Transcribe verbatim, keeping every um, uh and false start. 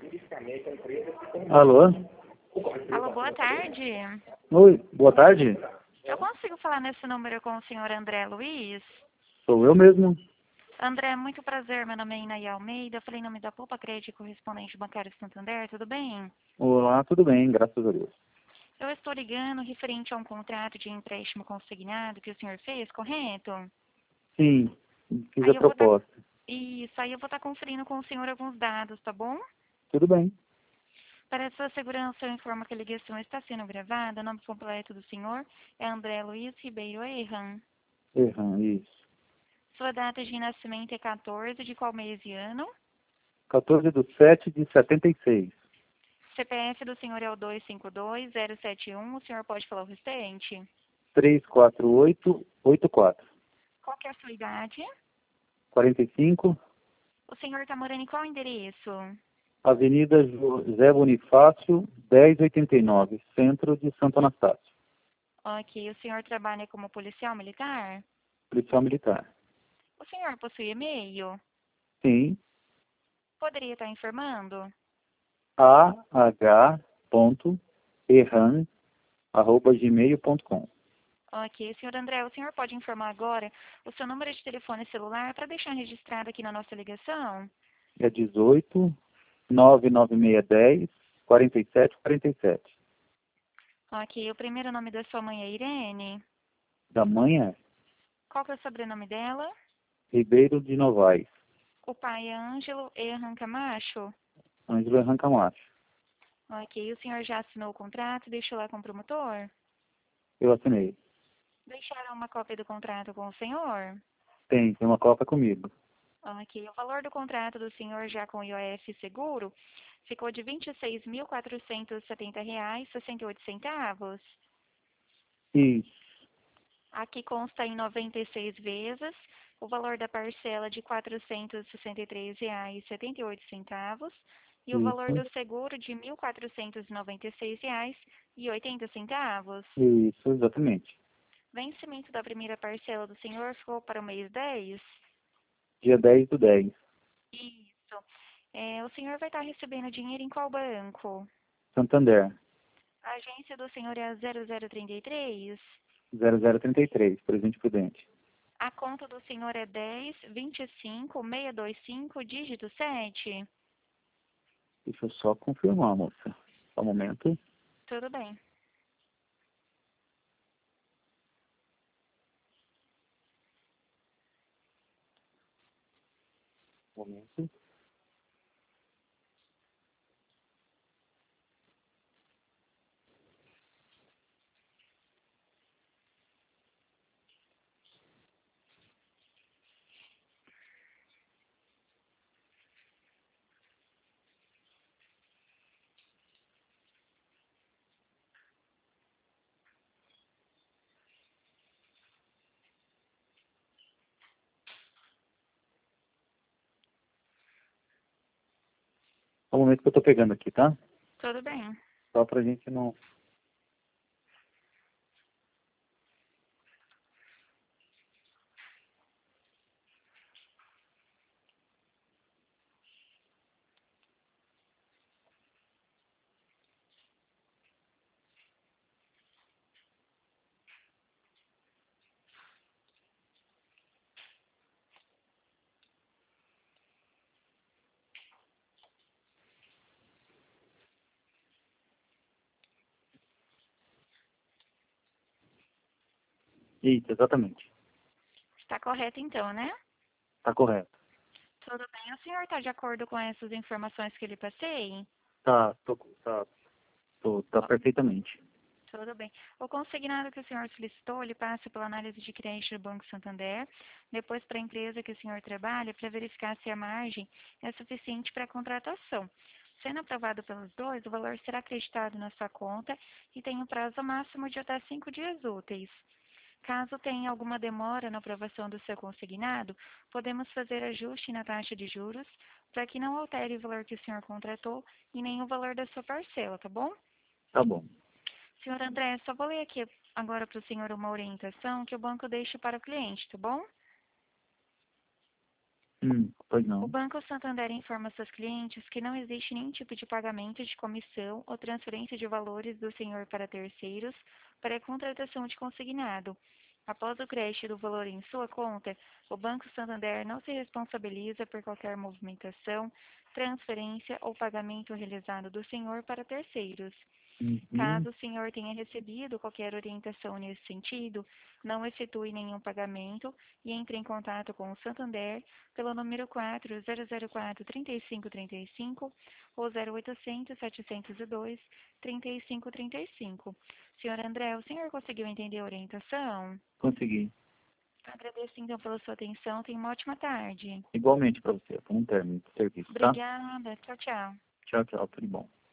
Alô? Alô, boa tarde. Oi, boa tarde. Eu consigo falar nesse número com o senhor André Luiz? Sou eu mesmo. André, muito prazer. Meu nome é Inaí Almeida. Eu falei em nome da Poupa Crédito Correspondente Bancário Santander. Tudo bem? Olá, tudo bem, graças a Deus. Eu estou ligando referente a um contrato de empréstimo consignado que o senhor fez, correto? Sim, fiz Aí a eu vou estar... proposta. Isso, aí eu vou estar conferindo com o senhor alguns dados, tá bom? Tudo bem. Para sua segurança, eu informo que a ligação está sendo gravada. O nome completo do senhor é André Luiz Ribeiro Erran. Erram, isso. Sua data de nascimento é quatorze de qual mês e ano? quatorze de sete de setenta e seis. C P F do senhor é o dois cinco dois zero sete um. O senhor pode falar o restante? três quatro oito oito quatro. Qual que é a sua idade? quarenta e cinco. O senhor está morando em qual endereço? Avenida José Bonifácio, dez oitenta e nove, Centro de Santo Anastácio. Ok. O senhor trabalha como policial militar? Policial Militar. O senhor possui e-mail? Sim. Poderia estar informando? a h ponto erran arroba gmail ponto com. Ok. Senhor André, o senhor pode informar agora o seu número de telefone celular para deixar registrado aqui na nossa ligação? É dezoito, nove nove seis dez, quarenta e sete quarenta e sete. Ok. O primeiro nome da sua mãe é Irene? Da manhã, Qual que é o sobrenome dela? Ribeiro de Novaes. O pai é Ângelo Erran Camacho? Ângelo Erran Camacho. Ok. O senhor já assinou o contrato e deixou lá com o promotor? Eu assinei. Deixaram uma cópia do contrato com o senhor? Tem, tem uma cópia comigo. Ok. O valor do contrato do senhor já com o I O F seguro ficou de vinte e seis mil quatrocentos e setenta reais e sessenta e oito centavos. Isso, Aqui consta em noventa e seis vezes o valor da parcela de quatrocentos e sessenta e três reais e setenta e oito centavos e o valor isso, do seguro de mil quatrocentos e noventa e seis reais e oitenta centavos. isso, exatamente. Vencimento da primeira parcela do senhor ficou para o mês dez? Dia dez do dez. Isso. É, o senhor vai estar recebendo dinheiro em qual banco? Santander, A agência do senhor é a zero zero trinta e três? zero zero trinta e três, Presidente Prudente. A conta do senhor é dez, vinte e cinco, seiscentos e vinte e cinco, dígito sete? Deixa eu só confirmar, moça. Só um momento. Tudo bem. Um momento. Só um momento que eu tô pegando aqui, tá? Tudo bem. Só pra gente não... Isso, exatamente. Está correto então, né? Tá correto. Tudo bem. O senhor está de acordo com essas informações que eu lhe passei? Tá, tô, tá, tô, tá Ó, perfeitamente. tudo bem. O consignado que o senhor solicitou, ele passa pela análise de crédito do Banco Santander, depois para a empresa que o senhor trabalha, para verificar se a margem é suficiente para a contratação. Sendo aprovado pelos dois, o valor será acreditado na sua conta e tem um prazo máximo de até cinco dias úteis. Caso tenha alguma demora na aprovação do seu consignado, podemos fazer ajuste na taxa de juros para que não altere o valor que o senhor contratou e nem o valor da sua parcela, tá bom? Tá bom. Senhor André, só vou ler aqui agora para o senhor uma orientação que o banco deixa para o cliente, tá bom? Hum, pois O não. Banco Santander informa seus clientes que não existe nenhum tipo de pagamento de comissão ou transferência de valores do senhor para terceiros para a contratação de consignado. Após o crédito do valor em sua conta, o Banco Santander não se responsabiliza por qualquer movimentação, transferência ou pagamento realizado do senhor para terceiros. Uhum. Caso o senhor tenha recebido qualquer orientação nesse sentido, não efetue nenhum pagamento e entre em contato com o Santander pelo número quatro zero zero quatro, três cinco três cinco ou zero oitocentos, setecentos e dois, trinta e cinco trinta e cinco. Senhor André, o senhor conseguiu entender a orientação? Consegui. Agradeço então pela sua atenção. Tenha uma ótima tarde. Igualmente para você. Foi um término de serviço, tá? Obrigada. Tchau, tchau. Tchau, tchau. Tudo bom.